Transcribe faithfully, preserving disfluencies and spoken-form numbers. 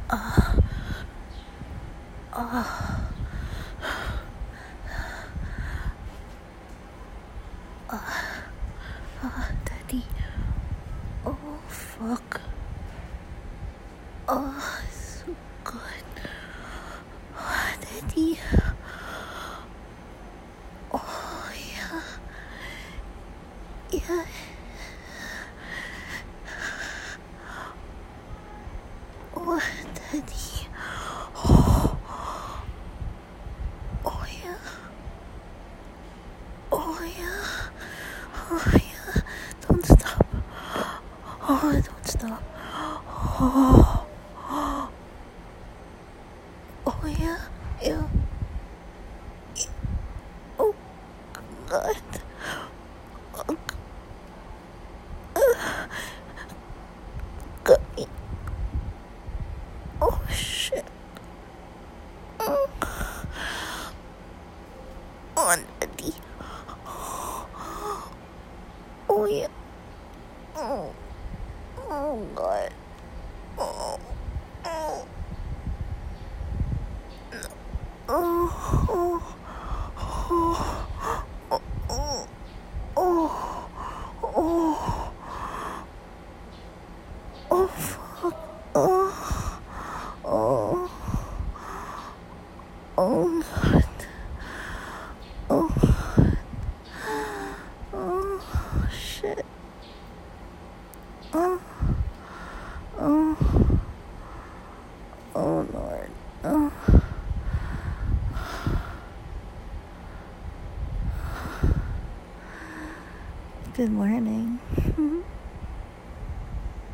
Uh, uh, uh, uh, Daddy. Oh, fuck. Oh, so good. Oh, Daddy. Oh, yeah. Yeah. Oh, Daddy. Oh, oh yeah. Oh, yeah. Oh, yeah. Don't stop. Oh, don't stop. Oh, oh yeah. Yeah. Oh, God. Oh, God. Oh, shit. Oh, oh Daddy. Oh, yeah. Oh, oh God. Oh, oh, oh, oh, oh, oh, oh, oh, oh, fuck. Oh, oh, oh, God. Oh, oh, shit. Oh, oh, oh, Lord. Oh. Good morning.